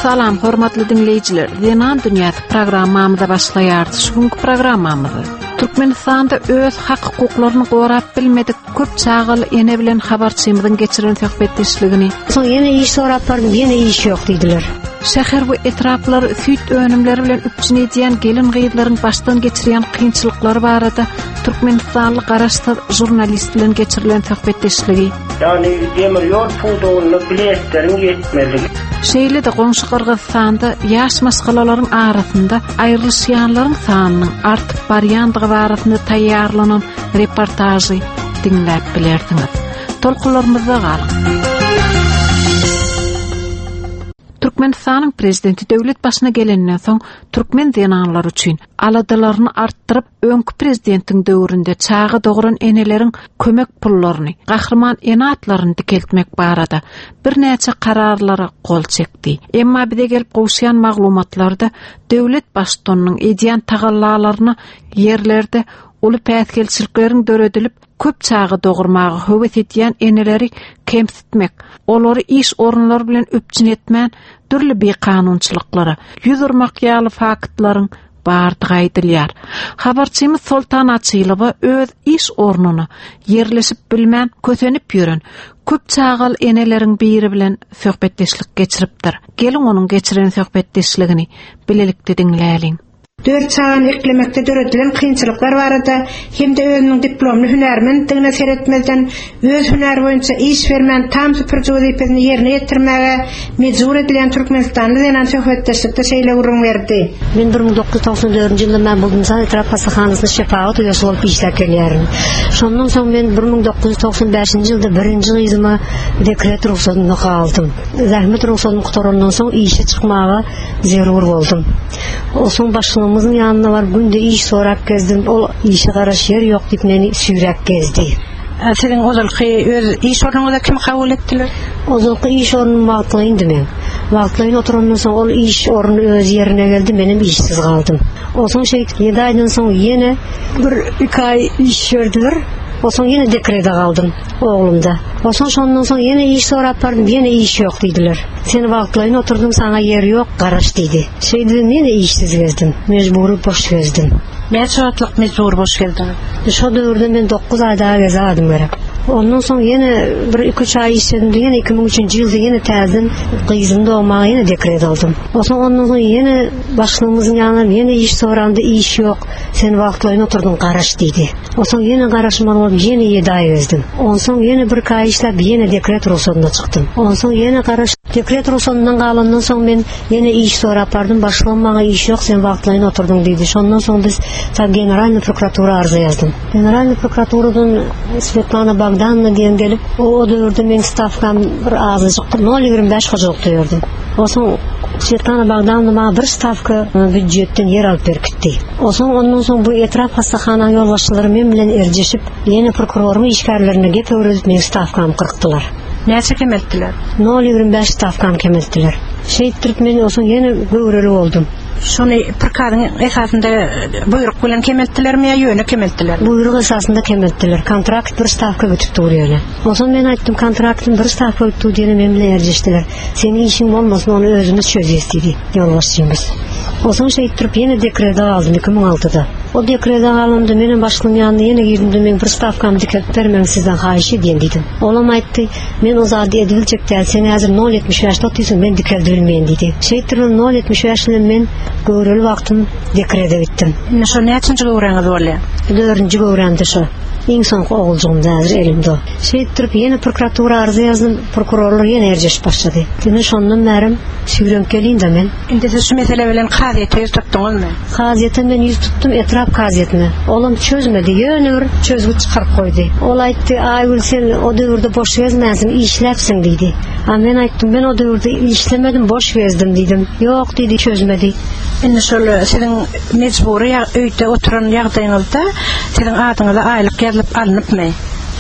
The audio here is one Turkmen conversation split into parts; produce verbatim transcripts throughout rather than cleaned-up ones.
Salam hormatly dinleyiciler. Zenan Dünyası programmamyza başlaýardy. Şuňky programmamyzy Türkmenistanda öz hak hukuklaryny gorap bilmedik köp çağıl ene bilen habarçymyzyň geçiren söhbetdeşligini. Soň ýene iş sorap barym, ýene iş ýok diýdiler. Şäher we etraplar süýt önümleri bilen üpçün edýän gelin gyýdlaryň başdan geçirýän kynçylyklary barada Türkmenistanly garaşda jurnalist bilen geçirilen söhbetdeşligi. Yani demir ýol pudugyny biletlerin ýetmeli. Şeýle de goňşy Kyrgyzstanda ýaş maskalalaryň arasynda aýrylyşýanlaryň sanynyň artyp barýandygy barasynda taýýarlanan reportajy dinläp bilersiňiz. Tolkunlarymyzda galyň. Türkmenistanyň prezidenti döwlet başyna gelenden soň türkmen zenanlary üçin aladalaryny artdyryp öňkü prezidentiň döwründe çağı dogran eneleriň kömek pullaryny, gahrman enatlaryny dikeltmek barada bir näçe kararlara kol çekdi. Emma bide gelip gowşýan maglumatlarda döwlet başçysynyň edýän tagallalaryny yerlerde uly päsgelçilikleriň döredilip köp çağı dogurmagy höwet edýän eneleri kemsitmek, olary iş orunlary bilen öpçün etmän türli bekanunçylyklara, ýüz urmak ýaly faktlaryň bardygy aýdylýar. Habarçymyz Sultan Açylowa öz iş orunyny yerleşip bilmän kösenip ýören köp çağal eneleriň biri bilen söhbetdeşlik geçiripdir. Gelin onuň geçiren söhbetdeşligini bilelikde dinläliň. Dört çağın eklemekte döredilen kynçylyklar barada hem de özüniň diplomly hünärmendigine seretmezden öz hünär boýunça iş bermän tam süpürjü wezipesini ýerine ýetirmäge mejbur edilen Türkmenistanly denan söhbetdeşlikde şeýle urun berdi. Men bir ming dokuz yüz toksan dördünji ýylda men Bulgunsan etrap hastahanasynda şefaat uýaşylyp işläp gelýärim. Şondan soň men bir ming dokuz yüz toksan beşinji ýylda birinji gyzyma dekret ruhsatyny aldym. Zähmet ruhsatyny gutarandan soň işe çykmaga zerur boldum. O soň başlığımızın yanına var, günde iş sorak gezdim, o işe garaş yer yok deyip meni süýrek gezdi. Senin ozalky öz iş orunyňyza kim kabul etdiler? Ozalky iş orunyny wagtlaýyndy men. Wagtlaýyn oturandan soň ol iş oruny öz ýerine geldi, menim işsiz galdym. O soň şeýle ýedi aýdan soň ýene bir iki ay iş berdiler. O soň ýene dekrede galdym oglumda. O soň şondan soň ýene iş sorap bardym, ýene iş ýok diýdiler. Seni wagtlaýyn oturdum, saňa ýer ýok, garaş diýdi. Şeýle meni işsiz gezdim, mejbury boş gezdim. Näçe wagtlyk mejbur boş geldin? Şo döwürde men dokuz aýda gezdim gerek. Ondan soň ýene bir iki üç ay işledim, ýene iki ming üçinji ýylda ýene täzeden gyzym dogmagy ýene dekret aldım. O soň ondan soň ýene başlığımyzyň ýanyna ýene iş sorandy, iş ýok. Sen wagtlaýyn oturdun, garaş diýdi. O soň ýene garaşman bolup ýene ýedi ay gezdim. Ondan soň ýene bir ay işläp ýene dekret ruhsatyna çykdym. Ondan soň ýene garaş dekret ruhsatyndan galandan soň men ýene iş sorap bardym, başlygym maga iş ýok, sen wagtlaýyn oturdun diýdi. Şondan soň biz ta generalny prokuratura arza ýazdym. Generalny prokuraturadan Svetlana Bogdanowna diýen gelip, o döwürde men stavkam bir azyjyk nol ýigirme beş hojalyk diýerdim. O soň Svetlana Bogdanowna maga bir stavka büdjetden yer alyp berkitdi. O soň ondan soň bu etraf hastahana ýolbaşçylary men bilen erjeşip, ýene prokuroryň işgärlerine gep öwredip men stavkam kyrkdylar. Näçe kemeltdiler? nol ýigirme beş stavkam kemeltdiler. Şeýtdirip men o soň ýene göwreli boldum. Şonu prikaryň esasynda buyruk bilen kemeltdilermi ýa ýöne kemeltdiler? Buyruk esasynda kemeltdiler. Kontrakt bir stavka ötüp durýar. O soň men aýtdym, kontraktyň bir stavka ötüp diýeni men bilen erjeşdiler. Senin işin bolmasyn, onu özümiz çözýäs diýdi ýolbaşçymyz. O soň şeýtdirip ýene dekret aldım iki ming altyda. O dekret alymda meniň başlygyň ýanyna ýene girdim, men bir stavkam dikkat bermeň sizden haýyş edýän diýdim. Olam aýtdy, men o zady ediljek däl, sen häzir nol ýetmiş beş tutýarsyň, men dikkat bilmeýän diýdi. Şeýtdirip nol ýetmiş beş bilen men göreli wagtym dekrede bitdim. Ne şo näçinji göwreňiz bolýar? Dördünji göwrende şo. Iň soňky oğuljygym häzir elimde. Şeýtdirip ýene prokuratura arza ýazdym, prokurorlar ýene erjeş başlady. Dene şondan bärim süýrenip gelýän-de men. Indi siz şu mesele bilen gaziýete ýüz tutduňyzmy? Gaziýete men ýüz tutdum, etrap gaziýetine. Olam çözmedi, ýöne bir çözgüç çykaryp goýdy. Ol aýtdy, "Aýgül, sen o döwürde boş gezmäsiň, işläpsiň" diýdi. A men aýtdym, "Men o döwürde işlemedim, boş gezdim" diýdim. "Ýok" diýdi, çözmedi. Indi şol senin mejbury öýde oturan ýagdaýyňyzda senin adyňyza aýlyk ýazylyp alınıpmy?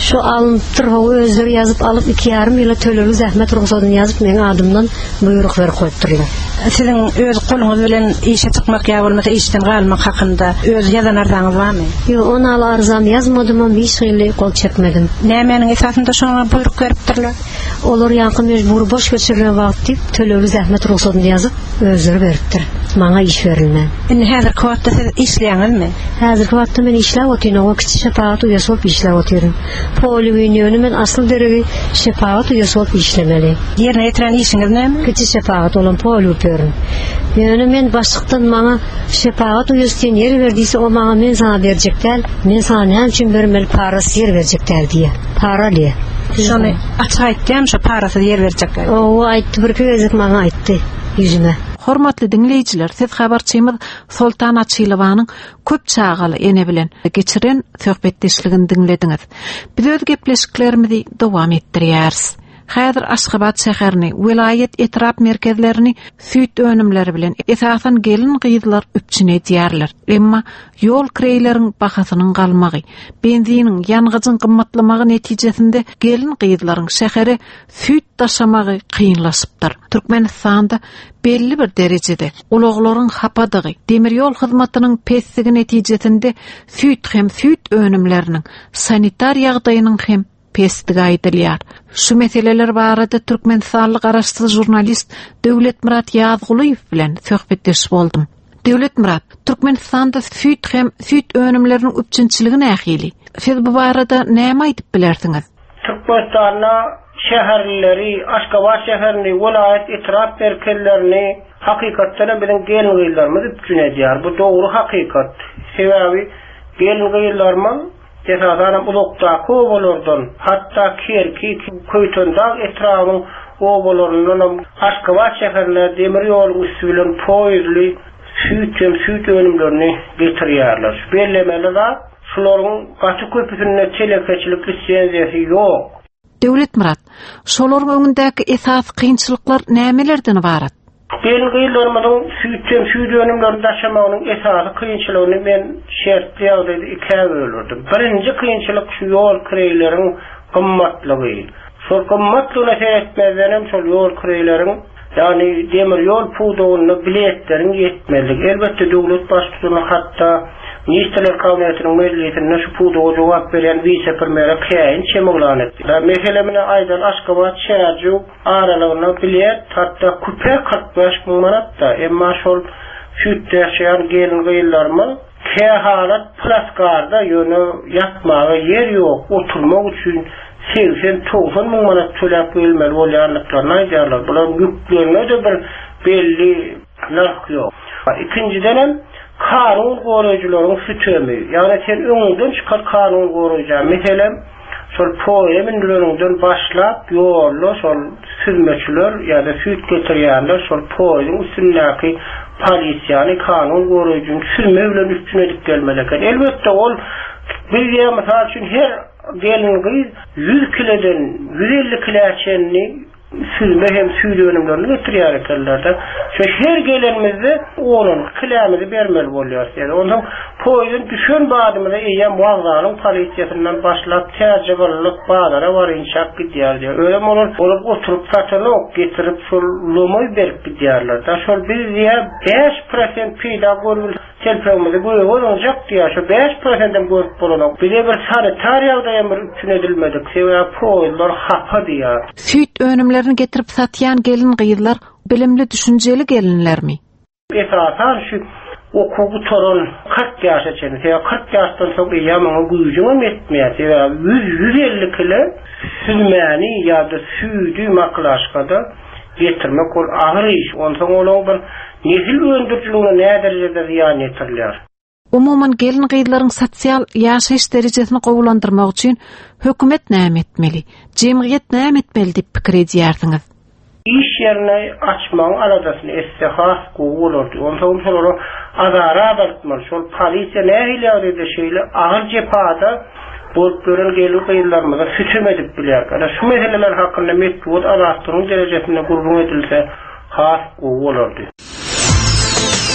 Şu alınıptır, o özleri yazıp alıp iki yarım yıla töleli zahmet ruhsatını yazıp men adımdan buyruk ver koyupturlar. Sizin öz kolunuz bilen işe çıkmak ya bolmasa işten galmak hakında öz yazan arzanız barmı? Yo, ona ala arzam yazmadım ama hiç hili kol çekmedim. Nämenin esasında şoňa buyruk beripdirler? Olur yankı mecbur boş geçirilen vaqt deyip töleli zahmet ruhsatını yazıp özleri beripdir. Maňa iş verilmän. Indi häzirki wagtda siz işleýäňizmi? Häzirki wagtda men işläp otyňam, o kiçi şefaat üýesi bolup işläp otyrym. Poli üýüni men asıl deregi şefaat üýesi bolup işlemeli. Ýerine ýetiren işiňiz näme? Kiçi şefaat olan poli üýüň. Ýöne men başlykdan maňa şefaat üýesiň ýer berdiýse, o maňa men sana berjekler, men sana näme üçin bermeli, parasy yer berjekler diýe. Para diýe. Şonu açyk aýtdym, şu parasy yer berjekler. O aýtdy, bir gezek maňa aýtdy ýüzüme. Hormatly dinleýijiler, siz habarçymyz Sultan Açylowanyň köp çağaly ene bilen geçiren söhbetdeşligini dinlediňiz. Biz öz gepleşiklerimizi dowam etdirýäris. Häzir Aşgabat şäherini, vilayet etrap merkezlerini süýt önümleri bilen esasan gelin gyýdylar üpçine diýerler. Emma ýol kireýleriň bahasynyň galmagy, benziniň ýangyjyň gymmatlamagy netijesinde gelin gyýdylaryň şäheri süýt taşamagy kynlaşypdyr. Türkmenistanda belli bir derejede uluglaryň hapadygy, demir ýol hyzmatynyň pestligi netijesinde süýt hem süýt önümleriniň sanitar ýagdaýynyň hem pestligi aýdylýar. Şu meseleler barada Türkmenistanlyk araşdyrjy jurnalist Döwlet Murat Ýazgulyýew bilen söhbetdeş boldum. Döwlet Murat, Türkmenistanda süýt hem süýt önümleriniň üpçünçiligi nähili? Siz bu barada näme aýdyp bilersiňiz? Türkmenistanda şäherleri, Aşgabat şäherini, vilayet etrap merkezlerini hakykatdan bilen gelin gyýylarymyz üpçün edýär. Bu dogry hakykat. Sebebi gelin gyýylarymyz Esadan ulukta kovalardan, hatta Kerki, Köytönda etrafının ovalarından Aşgabat şäherine demir ýol üstülen poýuzly süýt hem süýt önümlerini getirýärler. Bellemeler şolaryň gaçy köpüsine telekeçilik lisensiyasi ýok. Döwlet Murat, şolaryň öňündäki esas kynçylyklar nämelerden ibarat? Gelin gyýylarymyň süýt hem süýt önümlerini taşamagynyň esasy kynçylygyny men şertli ýagdaýda ikiye bölürdim. Birinji kynçylyk şu ýol kireýleriň gymmatlygy. Şol gymmatlygyna seretmezlerim şol ýol kireýleriň, ýani demir ýol puwdugyny biletleriň ýetmezligi. Elbetde döwlet başçysyna hatda Ministrler Kabinetiniň meclisinde şu puwduga jogap beren vice-premier Käin Çemoglan etdi. Meselemine aýdan Aşgabat şäherçi aralygyna bilet hatda küpe kırk beş miň manat da, emma şol süýtde ýaşaýan gelin gyýylarymyz kä halat plaskarda ýöne ýatmaga yer ýok, oturmak üçin seksen doksan miň manat töläp gelmeli bolýanlyklaryny aýdýarlar. Bular ýüklerine de bir belli narh ýok. İkinciden kanun goraýjylaryň sütemi, ýani sen öňünden çykar kanun goraýjy. Meselem, şol poýa mindirilerinden başlap ýolda şol süzmeçiler ýa-da süýt getirýärler, şol poýaň üstündäki polisiýany kanun goraýjyň sürme bilen üstüne edip gelmeleken. Elbetde ol bir ýa mysal üçin her gelin gyz yüz kileden yüz elli kiloçenni sürme hem süýt önümlerini getirýär ekenler. Şu her gelenimizde onun kilämizi bermeli bolýar. Yani ondan poýun düşen badymyza eýen wagzanyň polisiýasynyň başlap täzegelik bagara var inşaat gidýär diýär. Öyle bolar, olup oturup satelyp getirip şol lomoy berip gidýärler. Da şol bir ýa beş prosent peýda görül telpemizi goýulacak diýär. Şu beş prosentten görüp bolanok. Bir bir sanitariýada ýa-da üçin edilmedik. Sebäbi poýlar hapa diýär. Süýt önümlerini getirip satýan gelin gyýylar bilimli düşünjeli gelinlermi? Esasan şu okugu torun kırk ýaşa çenli, kırk ýaşdan soň ýamaňa güýjüňem etmeýär. yüz yüz elli kilo süzmäni ýa-da süýdi maklaşkada getirmek ol agyr iş. Ondan olaň bir nesil öndürjüligine näme derejede ziýan ýetirler. Umuman gelin gyýylaryň sosial ýaşaýyş derejesini gowulandyrmak üçin hökümet näme etmeli? Jemgyýet näme etmeli diýip pikir edýärsiňiz? İş yerine açmaň aladasını istihas goýulurdy. Ondan sonra azara bartmaly. Şol polisiýa nähili ýerde şeýle agyr jepada bolup gören gelin gyýylarymyza sütüm edip bilýär. Ana şu meseleler hakynda metod araşdyryň derejesinde gurbun edilse has goýulurdy.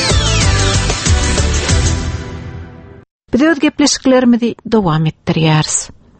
Biz öz gepleşiklerimizi dowam etdirýäris.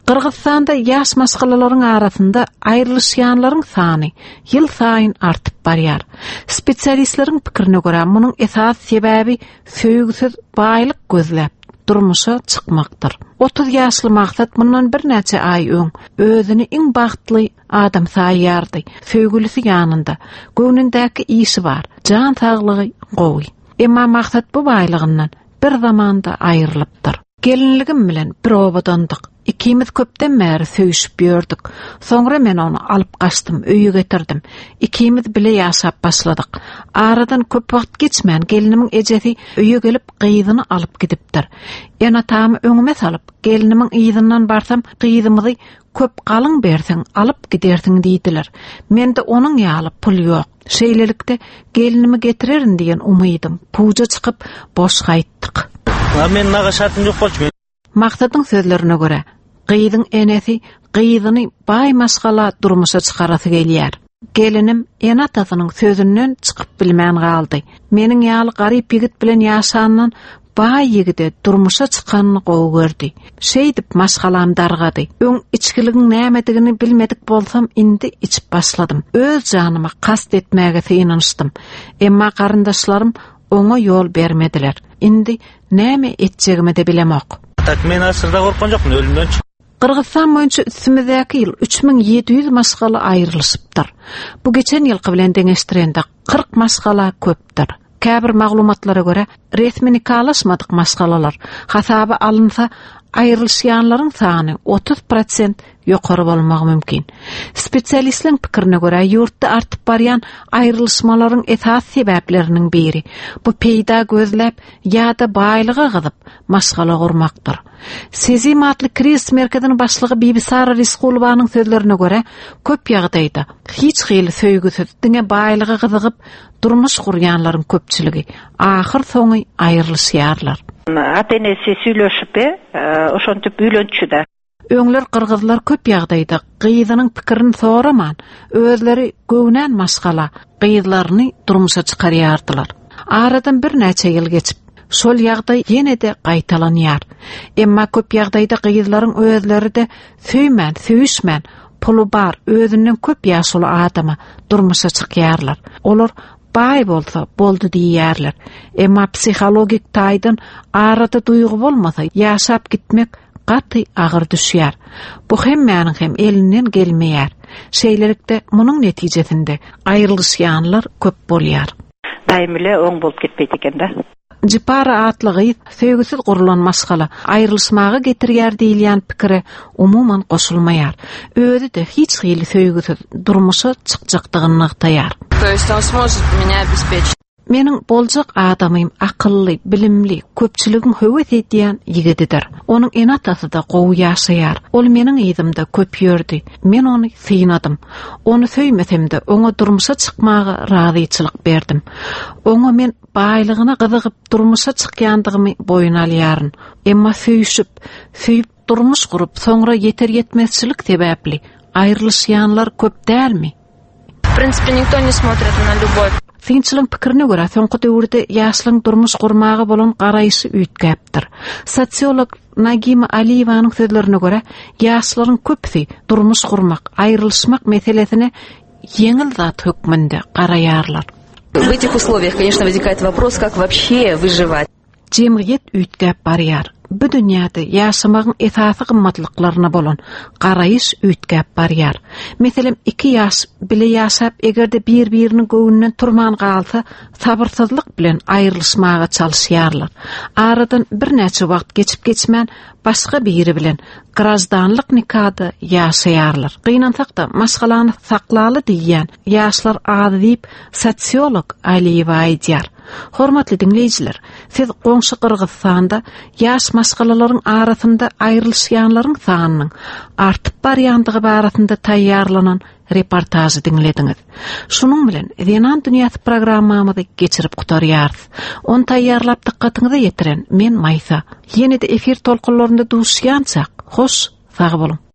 Qırgızstanda yaş maskalaların arasında ayrılışyanların sany yıl sayın artıp barýar. Spesialistlerin pikirine göre munun esas sebebi söýgüsiz baýlyk gözläp durmuşa çykmakdyr. otuz ýaşly maksat bundan bir näçe ay öň özüni iň bagtly adam saýardy. Söýgülisi ýanynda göwnündäki işi bar, jan saglygy gowy. Emma maksat bu baýlygyndan bir zamanda aýrylypdyr. Gelinligim bilen bir obadandyk. İkimiz köpden bäri söýüşüp ýördük. Soňra men onu alyp gaçdym, öýe getirdim. İkimiz bile ýaşap başladyk. Aradan köp wagt geçmän gelinimiň ejesi öýe gelip gyýzyny alyp gidipdir. Ýa-na tamy öňüme salyp gelinimiň ýyzyndan barsam gyýzymyzy köp galyň berseň alyp gidersiň diýdiler. Mende onuň ýaly pul ýok. Şeýlelikde gelinimi getirerin diýen umydym. Puja çykyp boş gaýtdyk. Men naga şartym ýok bolçy. Maksadyň sözlerine göre gyýdyň enesi gyýdyny baý maskala durmuşa çykarasy gelýär. Gelinim en atasynyň sözünden çykyp bilmän galdy. Meniň ýaly garyp ýigit bilen ýaşandan baý ýigide durmuşa çykanyny gowy gördi. Şeýdip maskalam dargady. Öň içkiligiň nämedigini bilmedik bolsam indi içip başladym. Öz janyma kast etmäge synanyşdym. Emma garyndaşlarym oňa ýol bermediler. Indi näme etjegimi de bilemok. Tak men asyrda gorkan jokmyn ölümden çık. Qırgızstan boýunça üstümizdäki ýyl üç miň ýedi ýüz maskala aýrylyşypdyr. Bu geçen ýylky bilen deňeşdirende kırk maskala köpdir. Käbir maglumatlara göre resmi nikalaşmadyk maskalalar hasaby alynsa aýrylýanlaryň sany otuz prosent ýokary bolmagy mümkin. Spesialistlerin pikirine göre ýurtda artyp barýan aýrylışmalaryň esas sebäpleriniň biri bu peýda gözläp ýa-da baýlyga gyzyp maskala gurmakdyr. Sezim atly kriz merkeziniň başlygy Bibi Sara Riskulowanyň sözlerine göre köp ýagdaýda hiç hyly söýgüsiz diňe baýlyga gyzygyp durmuş gurýanlaryň köpçüligi ahir soňy aýrylýarlar. Atenesi süýleşip, oşontyp ýylönçüde. Öňler qırgızlar köp ýagdaýda gyýdynyň pikirini soraman, özleri göwnän maskala gyýdlaryny durmuşa çykarýardylar. Aradan bir näçe ýyl geçip, şol ýagdaý ýene-de gaýtalanýar. Emma köp ýagdaýda gyýdlaryň özleri de söýmän, söýüşmän, pulu bar, özünden köp ýaşly adama durmuşa çykýarlar. Olar baý bolsa boldy diýýärler. Emma psihologik taýdan arada duýgu bolmasa ýaşap gitmek gaty agyr düşýär. Bu hemmäniň hem elinden gelmeýär. Şeýlelikde munyň netijesinde aýrylýanlar köp bolýar. Daýmyle oň bolup gitmeydi ekende. Jipara atly gyýy söýgüsiz gurulan maskala aýrylýmagy getirýär diýilýän pikire umuman goşulmaýar. Özü de hiç hyly söýgüsiz durmuşa çykjakdygyny taýar. То есть он сможет меня обеспечить. Meniň boljak adamym akylly, bilimli, köpçüligiň höwet edýän ýigididir. Onuň en atasy da gowy ýaşaýar. Ol meniň ýydymda köp ýördi. Men onu syýnadym. Onu söýmesem-de oňa durmuşa çykmagy razyçylyk berdim. Oňa men baýlygyna gyzygyp durmuşa çykýandygymy boyun alýaryn. Emma söýüşüp, söýüp durmuş gurup soňra ýeter ýetmezçilik sebäpli aýrylýanlar köp dälmi? В принципе, никто не смотрит на любовь. Finçiliň pikirine göre soňky döwürde ýaşlyň durmuş gurmagy bolan garaýşy üýtgäpdir. Sosiolog Nagima Aliyewanyň sözlerine göre ýaşlaryň köpsi durmuş gurmak, aýrylýşmak meselesine ýeňil zat hökmünde garaýarlar. В этих условиях, конечно, возникает вопрос, как вообще выживать. Jemgyýet üýtgäp barýar. Bu dünýäde ýaşamagyň esasy gymmatlyklaryna bolan garaýyş üýtgäp barýar. Meselem iki ýaş bile ýaşap egerde bir-birini göwnünden turman galsa, sabyrsyzlyk bilen aýrylýşmaga çalyşýarlar. Aradan bir näçe wagt geçip geçmän başga biri bilen grazdanlyk nikahda ýaşaýarlar. Gynansak da maşgalany saklaly diýýän ýaşlar ady diýip sosiolog Aliyewa aýdýar. Hormatly dinleýijiler, siz goňşy Qırgızstanda ýaş maskalaryň arasynda aýrylýanlaryň sanynyň artyp barýandygy barasynda taýýarlanan reportazy dinlediňiz. Şunuň bilen Renan dünýäsi programmamyzy geçirip gutarýarys. Onu taýýarlap dikkatyňyza ýetiren men Maysa. Ýene-de efir tolkunlarynda duşýançak. Hoş, sag bolun.